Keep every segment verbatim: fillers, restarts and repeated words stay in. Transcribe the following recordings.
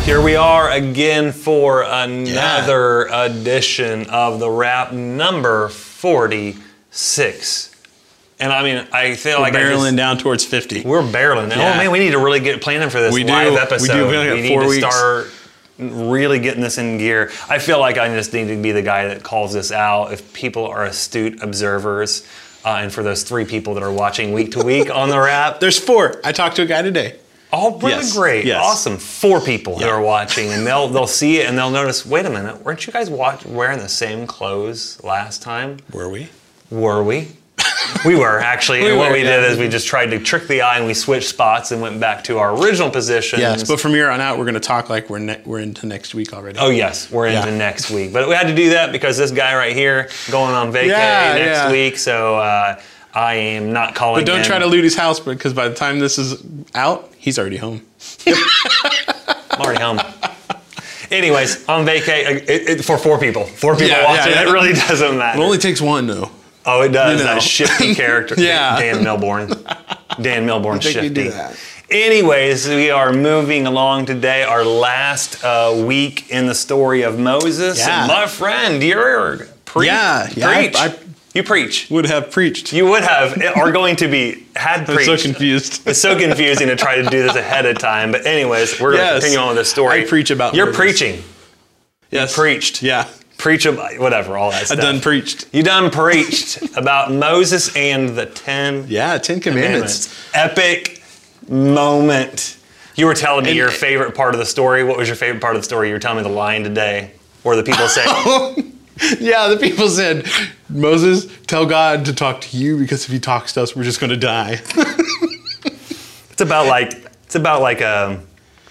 Here we are again for another yeah. edition of The Wrap, number forty-six. And I mean, I feel we're like barreling I just, down towards fifty. We're barreling. Yeah. Oh man, we need to really get planning for this we live do. episode. We do. We, we need four to weeks. start really getting this in gear. I feel like I just need to be the guy that calls this out if people are astute observers. Uh, and for those three people that are watching week to week on The Wrap. There's four. I talked to a guy today. Oh, really yes. great. Yes. Awesome. Four people yeah. that are watching, and they'll they'll see it and they'll notice, wait a minute, weren't you guys watch, wearing the same clothes last time? Were we? Were we? We were, actually. we and what were, we yeah. did is we just tried to trick the eye and we switched spots and went back to our original positions. Yes, but from here on out, we're going to talk like we're ne- we're into next week already. Oh, yes, we're into yeah. next week. But we had to do that because this guy right here going on vacay yeah, next yeah. week, so uh, I am not calling But don't in. try to loot his house because by the time this is out, he's already home. Yep. I'm already home. Anyways, on vacay it, it, for four people. Four people yeah, watching. Yeah, yeah. It really doesn't matter. It only takes one, though. Oh, it does. You know. That shifty character. yeah. Dan Milborn. Dan Milborn I think shifty. you do that. Anyways, we are moving along today. Our last uh, week in the story of Moses. Yeah. And my friend, you're pre- yeah, yeah, preach. I, I you preach. Would have preached. You would have, are going to be, had preached. I'm so confused. It's so confusing to try to do this ahead of time. But anyways, we're going to yes. continue on with this story. I preach about You're Moses. preaching. Yes. You preached. Yeah. Preach about, whatever, all that stuff. I done preached. You done preached about Moses and the Ten Yeah, Ten Commandments. Commandments. Epic moment. You were telling me and, your favorite part of the story. What was your favorite part of the story? You were telling me the line today where the people say, yeah, the people said, Moses, tell God to talk to you because if he talks to us, we're just going to die. it's about like, it's about like um,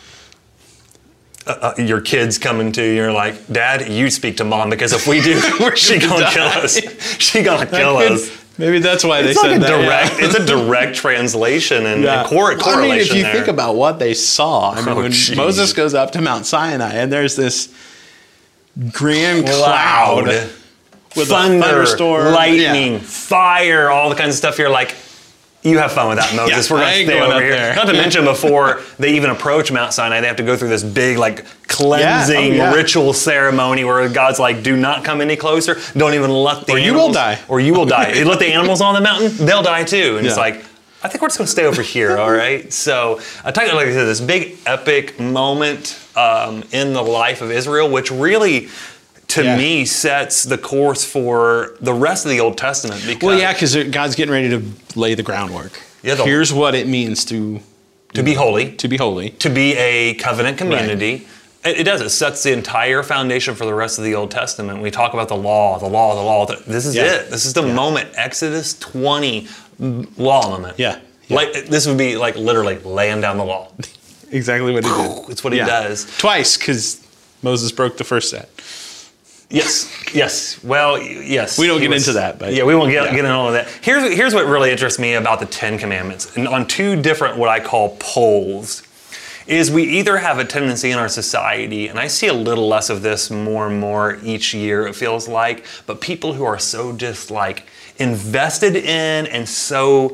uh, uh, your kids coming to you and you're like, Dad, you speak to Mom because if we do, she going to kill us. She going to kill us. Maybe that's why they it's said like a that. Direct, Yeah. It's a direct translation and yeah. a cor- correlation I mean, if you there. think about what they saw, I mean, Oh, when geez. Moses goes up to Mount Sinai and there's this grand Cloud, cloud with thunder, a thunderstorm, lightning, yeah. fire, all the kinds of stuff. You're like, you have fun with that, Moses. Yeah, We're I going to ain't stay going over up here. there. Not to mention before they even approach Mount Sinai, they have to go through this big like cleansing Yeah. Oh, yeah. ritual ceremony where God's like, do not come any closer. Don't even let the Or animals. you will die. Or you will die. You let the animals on the mountain, they'll die too. And Yeah. it's like, I think we're just going to stay over here, all right? So I talk like I said, this big epic moment um, in the life of Israel, which really, to Yeah. me, sets the course for the rest of the Old Testament. Because Well, yeah, because God's getting ready to lay the groundwork. Yeah, the- Here's what it means to to be holy, to be holy. to be a covenant community. It, it does. It sets the entire foundation for the rest of the Old Testament. We talk about the law, the law, the law. This is Yeah. it. This is the Yeah. moment. Exodus twenty, law moment. Yeah. Yeah. Like this would be like literally laying down the law. Exactly what he did. It's what he Yeah. does. Twice, because Moses broke the first set. Yes, yes. Well, y- yes. We don't He get into that, but- yeah, we won't get, yeah. get into all of that. Here's here's what really interests me about the Ten Commandments, and on two different what I call poles, is we either have a tendency in our society, and I see a little less of this more and more each year. It feels like, but people who are so just like invested in and so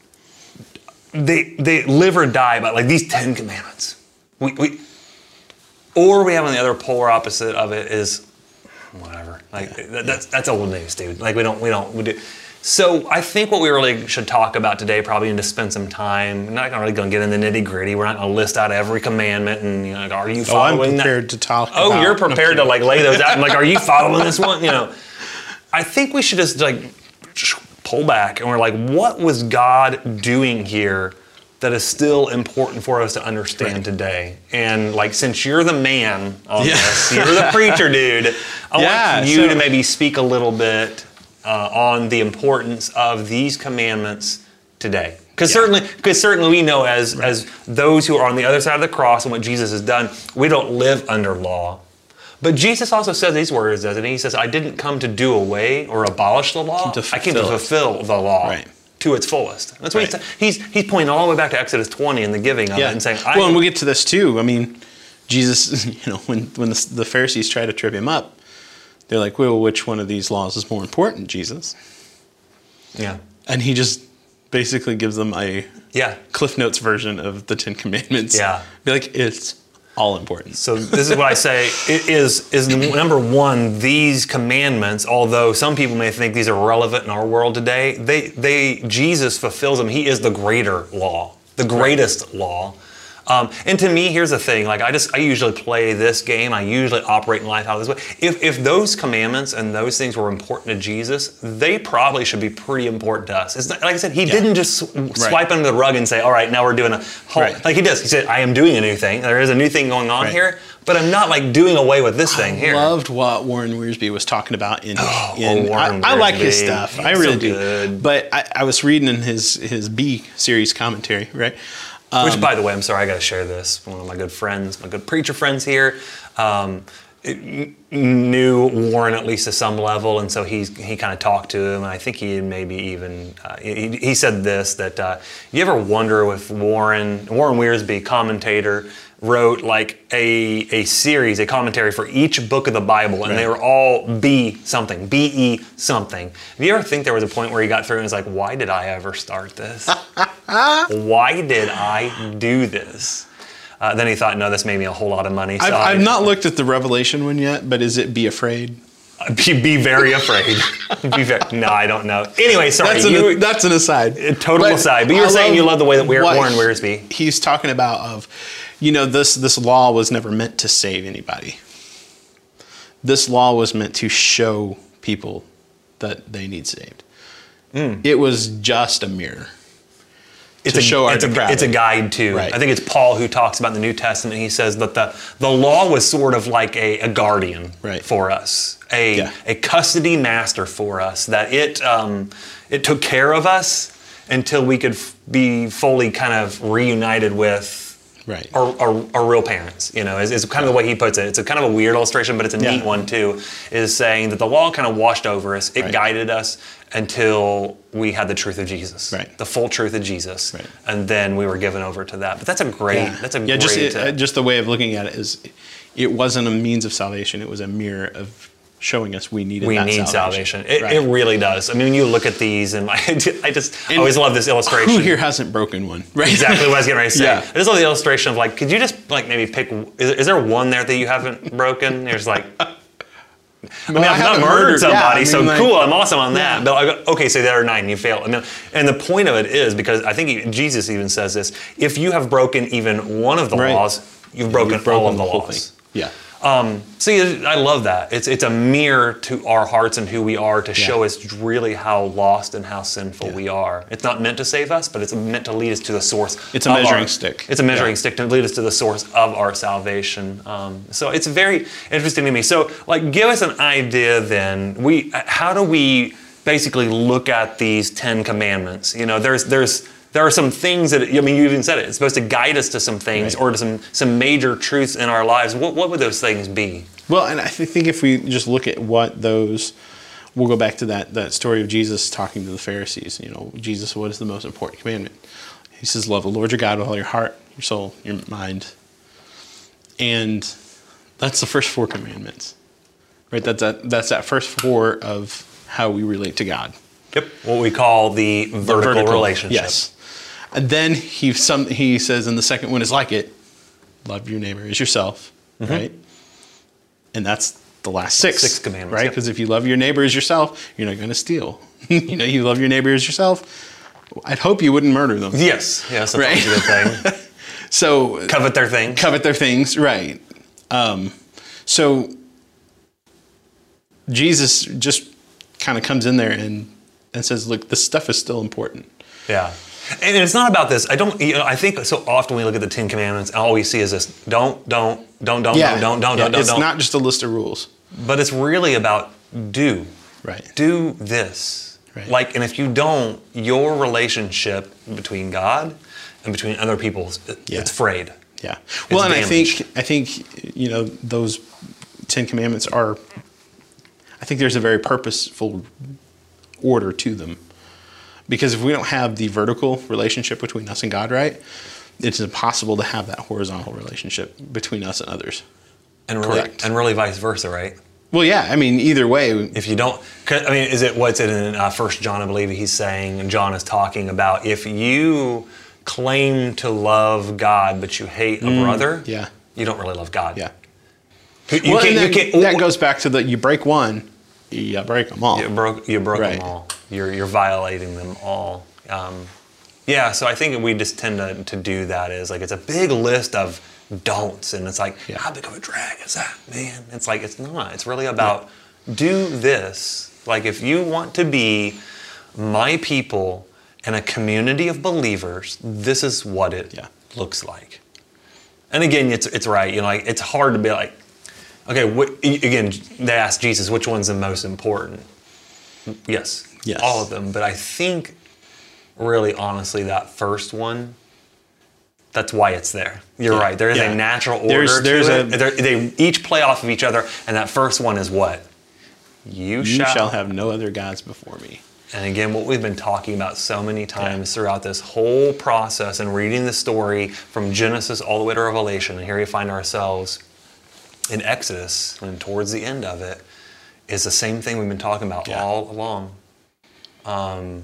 they they live or die by like these Ten Commandments. We we. Or we have on the other polar opposite of it is whatever. Like yeah. that, that's that's old news, dude. Like we don't we don't we do. So I think what we really should talk about today, probably need to spend some time. We're not really going to get in the nitty gritty. We're not going to list out every commandment and you know, like, are you Oh, I'm following prepared that? to talk. Oh, about, you're prepared okay. to like lay those out. I'm like, are you following this one? You know, I think we should just like pull back and we're like, what was God doing here that is still important for us to understand right. today? And like, since you're the man on yeah. this, you're the preacher, dude, I yeah, want you so, to maybe speak a little bit uh, on the importance of these commandments today. Because yeah. certainly, because certainly we know as right. as those who are on the other side of the cross and what Jesus has done, we don't live under law. But Jesus also says these words, doesn't he? He says, I didn't come to do away or abolish the law. I came to fulfill the law. Right. To its fullest. That's what right. he's, he's he's pointing all the way back to Exodus twenty and the giving of yeah. it and saying, I, well, and we'll get to this too. I mean, Jesus, you know, when when the, the Pharisees try to trip him up, they're like, well, which one of these laws is more important, Jesus? Yeah. And he just basically gives them a yeah. Cliff Notes version of the Ten Commandments. Yeah. Be like, it's all important. So this is what I say it is is number one, these commandments, although some people may think these are relevant in our world today, they they Jesus fulfills them. He is the greater law, the greatest right. law. Um, and to me, here's the thing, like I just, I usually play this game, I usually operate in life out this way. If, if those commandments and those things were important to Jesus, they probably should be pretty important to us. It's not, like I said, he yeah. didn't just swipe right. under the rug and say, all right, now we're doing a whole, right. like he does. He said, I am doing a new thing. There is a new thing going on right. here, but I'm not like doing away with this thing I here. I loved what Warren Wiersbe was talking about in, oh, in oh, Warren I, I like Wiersbe. his stuff. He's I really so do. Good. But I, I was reading in his, his B series commentary, right? Um, Which, by the way, I'm sorry, I got to share this. One of my good friends, my good preacher friends here, um, it, knew Warren at least to some level, and so he he kind of talked to him. And I think he maybe even uh, he, he said this that uh, you ever wonder if Warren Warren Wiersbe, commentator, wrote like a a series, a commentary for each book of the Bible, and right. they were all B something, B E something. Do you ever think there was a point where he got through and was like, why did I ever start this? Why did I do this? Uh, then he thought, no, this made me a whole lot of money. So I've, I, I've not looked at the Revelation one yet, but is it Be Afraid? Uh, be, be very afraid. be very, no, I don't know. Anyway, sorry. That's an, you, that's an aside. A total but aside. But you were I saying you love the way that Warren Wiersbe. He's talking about of, you know, this this law was never meant to save anybody. This law was meant to show people that they need saved. Mm. It was just a mirror. It's to a, show our it's, a, it's a guide too. Right. I think it's Paul who talks about in the New Testament. He says that the, the law was sort of like a, a guardian right. for us, a, yeah. a custody master for us, that it, um, it took care of us until we could f- be fully kind of reunited with right. our, our, our real parents. You know, is, is kind of the way he puts it. It's a kind of a weird illustration, but it's a yeah. neat one too, is saying that the law kind of washed over us. It right. guided us until we had the truth of Jesus, right. the full truth of Jesus, right. and then we were given over to that. But that's a great, yeah. that's a yeah, great. Just, it, uh, just the way of looking at it is, it wasn't a means of salvation. It was a mirror of showing us we needed. We that need salvation. salvation. It, right. it really does. I mean, when you look at these, and I just I always love this illustration. Who here hasn't broken one? Right. Exactly what I was getting ready to say. Yeah. I just love the illustration of like, could you just like maybe pick? Is, is there one there that you haven't broken? There's like. I mean, well, I've I not murdered, murdered somebody, yeah, I mean, so like, cool, I'm awesome on that. Yeah. But I go, okay, so there are nine, you failed. I mean, and the point of it is, because I think he, Jesus even says this, if you have broken even one of the right. laws, you've broken, you've broken all of the, the laws. Thing. Yeah. Um, see, I love that. It's it's a mirror to our hearts and who we are to yeah. show us really how lost and how sinful yeah. we are. It's not meant to save us, but it's meant to lead us to the source. It's a measuring our, stick. It's a measuring yeah. stick to lead us to the source of our salvation. Um, so it's very interesting to me. So, like, give us an idea then. We how do we basically look at these Ten Commandments? You know, there's there's. There are some things that, I mean, you even said it, it's supposed to guide us to some things right. or to some, some major truths in our lives. What, what would those things be? Well, and I think if we just look at what those, we'll go back to that, that story of Jesus talking to the Pharisees. You know, Jesus, what is the most important commandment? He says, love the Lord your God with all your heart, your soul, your mind. And that's the first four commandments, right? That's that, that's that first four of how we relate to God. Yep, what we call the vertical, the vertical relationship. Yes. And then he some he says, and the second one is like it, love your neighbor as yourself, mm-hmm. right? And that's the last six, six commandments, right? Because yep. if you love your neighbor as yourself, you're not going to steal. you know, you love your neighbor as yourself. I'd hope you wouldn't murder them. Yes, yes, that's right? a good thing. So covet their things. Covet their things, right? Um, so Jesus just kind of comes in there and and says, "Look, this stuff is still important." Yeah. And it's not about this. I don't. You know, I think so often we look at the Ten Commandments, and all we see is this: don't, don't, don't, don't, yeah. don't, don't, yeah. don't, don't. It's don't. not just a list of rules, but it's really about do. Right. Do this. Right. Like, and if you don't, your relationship between God and between other people, it, yeah. it's frayed. Yeah. It's well, and damaged. I think I think you know those Ten Commandments are. I think there's a very purposeful order to them. Because if we don't have the vertical relationship between us and God right, it's impossible to have that horizontal relationship between us and others. And really, Correct. and really vice versa, right? Well, yeah. I mean, either way. If you don't, I mean, is it what's it in uh, First John? I believe he's saying, and John is talking about if you claim to love God but you hate a mm, brother, yeah. you don't really love God. Yeah. You, you well, can't, and you that, can't, that goes back to the you break one, you break them all. You broke, you broke Right. them all. You're, you're violating them all. Um, yeah, so I think we just tend to, to do that is like, it's a big list of don'ts. And it's like, Yeah. how big of a drag is that, man? It's like, it's not. It's really about do this. Like if you want to be my people and a community of believers, this is what it Yeah. looks like. And again, it's it's right. You know, like it's hard to be like, okay, what, again, they asked Jesus, which one's the most important? Yes, Yes. all of them. But I think, really, honestly, that first one, that's why it's there. You're Yeah. right. There is Yeah. a natural order There's- there's to a- it. They're- they each play off of each other, and that first one is what? You, You shall. shall have no other gods before me. And again, what we've been talking about so many times throughout this whole process and reading the story from Genesis all the way to Revelation, and here we find ourselves in Exodus, and towards the end of it, is the same thing we've been talking about Yeah. all along. Um,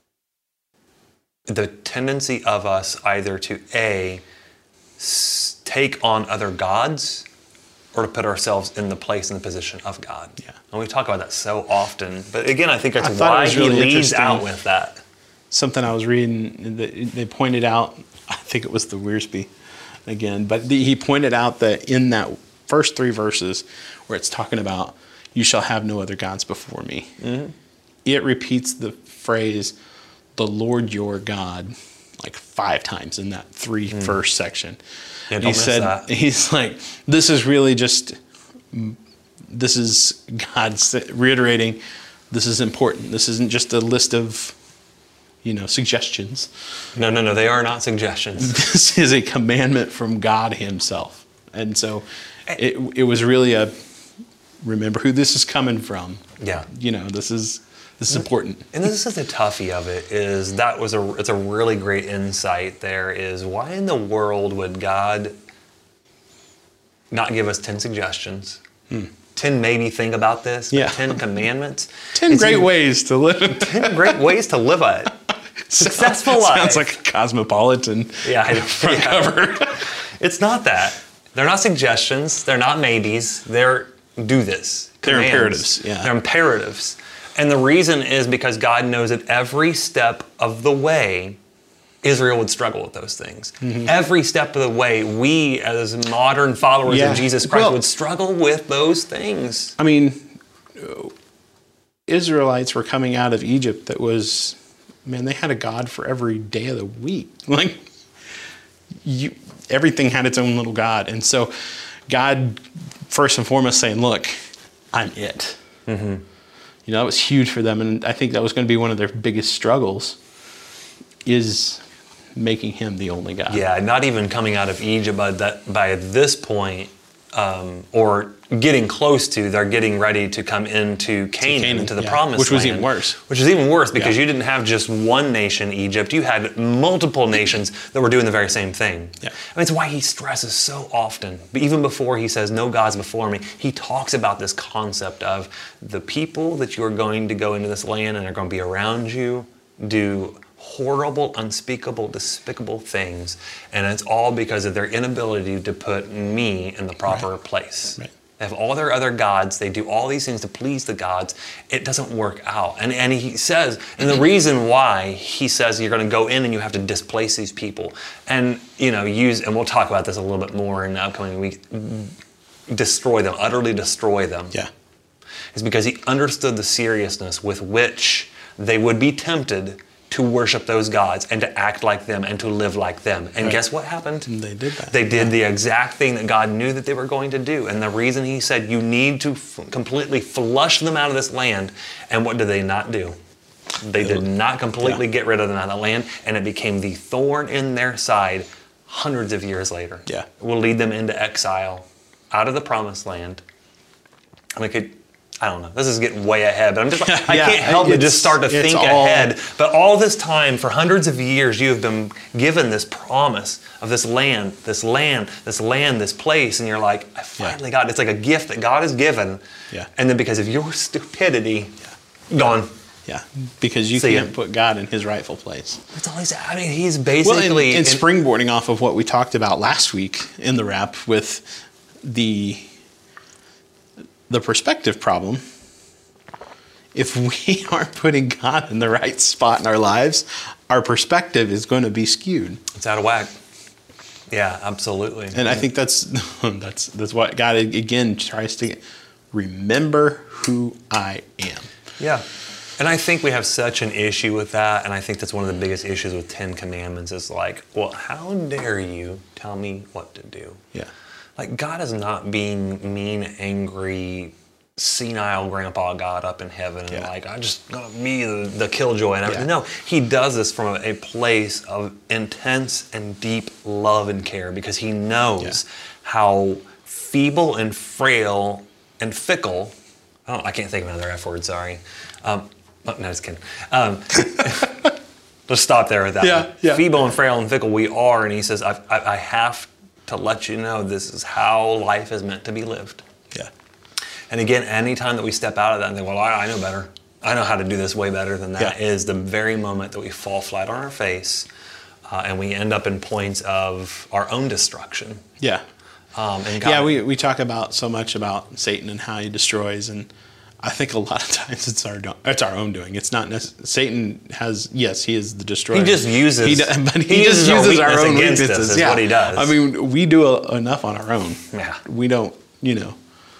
the tendency of us either to A, s- take on other gods, or to put ourselves in the place and the position of God. Yeah. And we talk about that so often. But again, I think that's I thought it why was he really leads interesting. out with that. Something I was reading, they they pointed out, I think it was the Wiersbe again, but the, he pointed out that in that first three verses where it's talking about, you shall have no other gods before me, Mm-hmm. it repeats the phrase, the Lord your God, like five times in that three verse section. Yeah, And don't he miss said, that. he's like, this is really just, this is God sa- reiterating, this is important. This isn't just a list of, you know, suggestions. No, no, no, they are not suggestions. This is a commandment from God himself. And so it, it was really a, remember who this is coming from. Yeah. You know, this is, this is important. And this is the toughie of it, is that was a, it's a really great insight there, is why in the world would God not give us ten suggestions? ten maybe think about this, but Yeah. ten commandments? Ten It's great even- ways to live. ten great ways to live a successful life. Sounds like a cosmopolitan Yeah, I know. front Yeah. cover. It's not that. They're not suggestions. They're not maybes. They're do this. They're Commands. imperatives, yeah. They're imperatives. And the reason is because God knows that every step of the way, Israel would struggle with those things. Mm-hmm. Every step of the way, we as modern followers Yeah. of Jesus Christ Well- would struggle with those things. I mean, Israelites were coming out of Egypt that was, man, they had a God for every day of the week. Like, you, everything had its own little God. And so God, first and foremost, saying, look, I'm it. Mm-hmm. You know, that was huge for them. And I think that was going to be one of their biggest struggles, is making him the only God. Yeah, not even coming out of Egypt, but that by this point, um, or getting close to, they're getting ready to come into Canaan, Canaan, to the yeah. promised Which was land. even worse. Which is even worse because Yeah. you didn't have just one nation, Egypt. You had multiple nations that were doing the very same thing. Yeah. I mean, it's why he stresses so often. But even before he says, no gods before me, he talks about this concept of the people that you are going to go into this land and are going to be around you do horrible, unspeakable, despicable things. And it's all because of their inability to put me in the proper Right. place. Right. They have all their other gods. They do all these things to please the gods. It doesn't work out. And, and he says, and the reason why he says you're going to go in and you have to displace these people and, you know, use, and we'll talk about this a little bit more in the upcoming week, destroy them, utterly destroy them. Yeah. Is because he understood the seriousness with which they would be tempted to worship those gods and to act like them and to live like them. And Right. guess what happened? They did that. They did the exact thing that God knew that they were going to do. And the reason he said you need to f- completely flush them out of this land. And what did they not do? They did not completely Yeah. get rid of them out of the land. And it became the thorn in their side hundreds of years later. Yeah. It will lead them into exile out of the promised land. And we could, I don't know, this is getting way ahead, but I'm just, I Yeah, can't help but it's- just start to it's think all- ahead. But all this time, for hundreds of years, you have been given this promise of this land, this land, this land, this place, and you're like, I finally got it. It's like a gift that God has given. Yeah. And then because of your stupidity, gone. Yeah, because you See can't ya. put God in his rightful place. That's all he's, I mean, he's Well, basically... and, and in- springboarding off of what we talked about last week in the wrap with the the perspective problem, if we aren't putting God in the right spot in our lives, our perspective is going to be skewed. It's out of whack. Yeah, absolutely. And I think that's that's that's what God again tries to get. Remember who I am. Yeah. And I think we have such an issue with that, and I think that's one of the biggest issues with Ten Commandments is like, well, how dare you tell me what to do? Yeah. Like, God is not being mean, angry, senile grandpa God up in heaven and Yeah. like, I just gonna be the, the killjoy and everything. Yeah. No, he does this from a, a place of intense and deep love and care because he knows Yeah. how feeble and frail and fickle, I, don't, I can't think of another F word, sorry. Um, oh, no, just kidding. Um, let's stop there with that. Yeah, one. yeah. Feeble and frail and fickle we are, and he says, I, I, I have to let you know this is how life is meant to be lived. Yeah. And again, anytime that we step out of that and think, well, I, I know better. I know how to do this way better than that, Yeah. is the very moment that we fall flat on our face uh, and we end up in points of our own destruction. Yeah. Um, and God, Yeah, we, we talk about so much about Satan and how he destroys, and I think a lot of times it's our do- it's our own doing. It's not necessarily Satan has yes, he is the destroyer. He just uses. He, do- but he, he just uses our uses our, weakness own against us weaknesses. is yeah, what he does. I mean, we do a, enough on our own. Yeah. We don't, you know,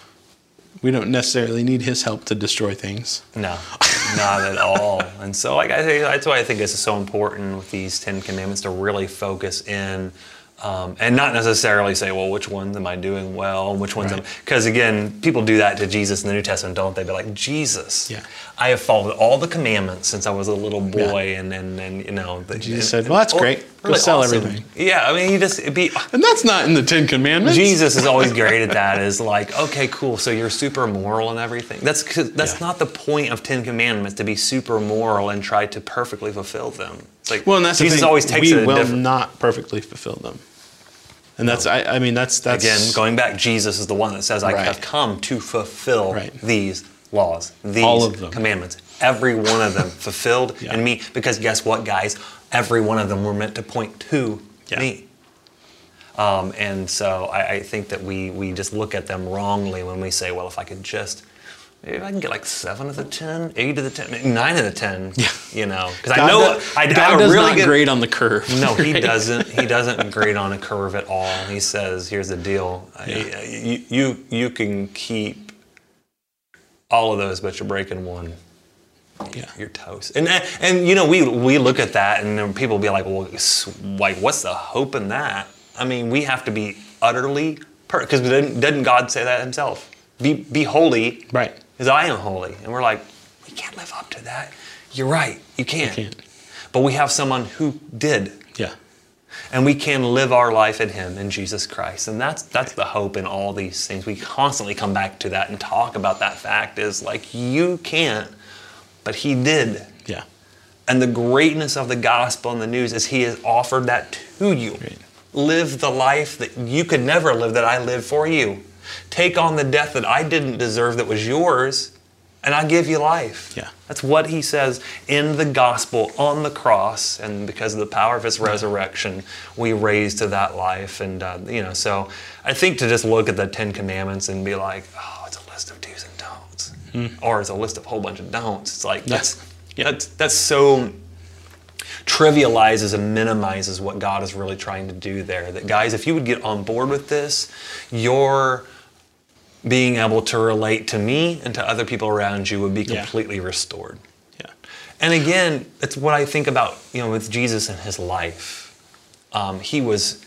we don't necessarily need his help to destroy things. No, not at all. And so, like I say, that's why I think it's so important with these Ten Commandments to really focus in, um, and not necessarily say, well, which ones am I doing well, which ones Right. am, because again, people do that to Jesus in the New Testament, don't they? Be like, Jesus, Yeah. I have followed all the commandments since I was a little boy, and, and and you know, the, Jesus and- said, well, that's oh, great. Go really sell awesome. everything. Yeah, I mean, you just it'd be. And that's not in the Ten Commandments. Jesus is always great at that. Is like, okay, cool. So you're super moral and everything. That's 'cause that's Yeah. not the point of Ten Commandments to be super moral and try to perfectly fulfill them. It's like Well, and that's Jesus the thing. always takes we it a will different. not perfectly fulfill them. And that's, I, I mean, that's, that's Again, going back, Jesus is the one that says, "I Right. have come to fulfill Right. these laws, these All of them. commandments, every one of them fulfilled Yeah. in me." Because guess what, guys? Every one of them were meant to point to Yeah. me. Um, and so I, I think that we we just look at them wrongly when we say, well, if I could just, maybe if I can get like seven of the ten, eight of the ten, maybe nine of the ten, Yeah. you know, because I God know does, I, I God have a does really not good. grade on the curve. No, he right? doesn't. He doesn't grade on a curve at all. He says, "Here's the deal: Yeah. you, you you can keep all of those, but you're breaking one. Yeah. You're toast." And and you know, we we look at that, and then people will be like, "Well, like, what's the hope in that?" I mean, we have to be utterly perfect, because didn't, didn't God say that himself? Be be holy, Right. as I am holy. And we're like, we can't live up to that. You're right, you can't. can't. But we have someone who did. Yeah. And we can live our life in Him, in Jesus Christ. And that's that's the hope in all these things. We constantly come back to that and talk about that fact is like, you can't, but He did. Yeah. And the greatness of the gospel and the news is He has offered that to you. Right. Live the life that you could never live, that I live for you. Take on the death that I didn't deserve, that was yours, and I give you life. Yeah. That's what He says in the gospel on the cross, and because of the power of His resurrection, we raise to that life. And uh, you know, so I think to just look at the Ten Commandments and be like, oh, it's a list of do's and don'ts, Mm. or it's a list of a whole bunch of don'ts. It's like Yeah. that's that's that's so trivializes and minimizes what God is really trying to do there. That guys, if you would get on board with this, your being able to relate to me and to other people around you would be Yeah. completely restored. Yeah. And again, it's what I think about, you know, with Jesus and His life. Um, he was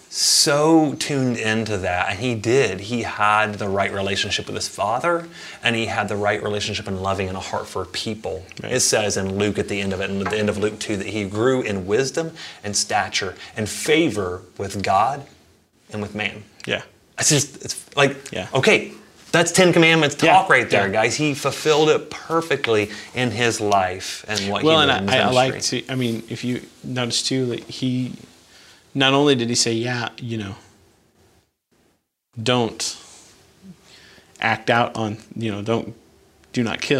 so tuned into that, and He did. He had the right relationship with His Father, and He had the right relationship and loving and a heart for people. Right. It says in Luke at the end of it, and at the end of Luke two, that He grew in wisdom and stature and favor with God and with man. Yeah. It's just, it's like, Yeah. okay, that's Ten Commandments talk Yeah, right there, yeah. guys. He fulfilled it perfectly in His life and what Well, He did and in His I, I like ministry. to, I mean, if you notice too, like he, not only did He say, yeah, you know, don't act out on, you know, don't, do not kill,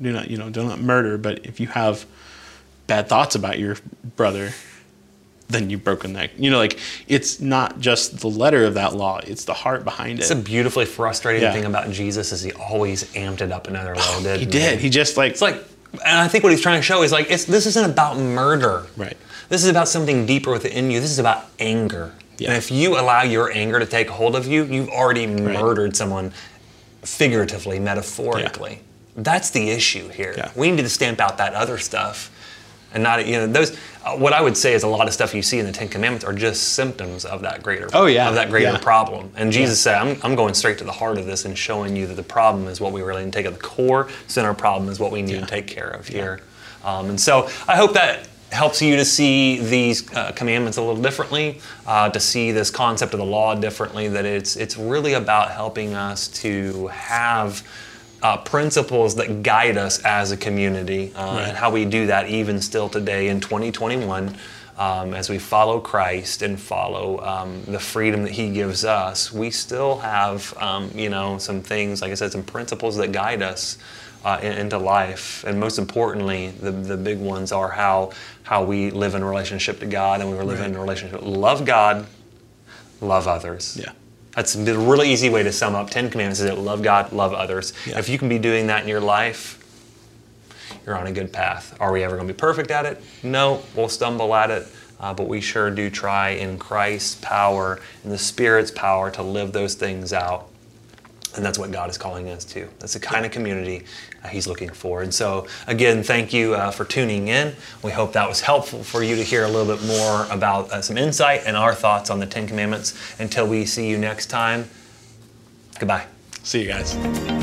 do not, you know, do not murder. But if you have bad thoughts about your brother, then you've broken that. You know, like, it's not just the letter of that law, it's the heart behind it. It's a beautifully frustrating Yeah. thing about Jesus is he always amped it up another level, didn't He did. He just like, It's like, and I think what he's trying to show is like, it's, this isn't about murder. right. This is about something deeper within you. This is about anger. Yeah. And if you allow your anger to take hold of you, you've already murdered someone figuratively, metaphorically. That's the issue here. Yeah. We need to stamp out that other stuff. And not, you know, those, uh, what I would say is a lot of stuff you see in the Ten Commandments are just symptoms of that greater, Oh, yeah. of that greater Yeah. problem. And Jesus said, I'm, I'm going straight to the heart of this and showing you that the problem is what we really need to take at the core. Center problem is what we need Yeah. to take care of here. Um, and so I hope that helps you to see these uh, commandments a little differently, uh, to see this concept of the law differently, that it's, it's really about helping us to have Uh, principles that guide us as a community, uh, Right. and how we do that even still today in twenty twenty-one, um, as we follow Christ and follow um, the freedom that He gives us. We still have, um, you know, some things, like I said, some principles that guide us uh, in, into life, and most importantly, the the big ones are how how we live in relationship to God, and we live Right. in a relationship. Love God, love others. Yeah. That's a really easy way to sum up Ten Commandments is that love God, love others. Yeah. If you can be doing that in your life, you're on a good path. Are we ever going to be perfect at it? No, we'll stumble at it. Uh, but we sure do try in Christ's power, in the Spirit's power, to live those things out. And that's what God is calling us to. That's the kind of community uh, He's looking for. And so, again, thank you uh, for tuning in. We hope that was helpful for you to hear a little bit more about uh, some insight and our thoughts on the Ten Commandments. Until we see you next time, goodbye. See you guys.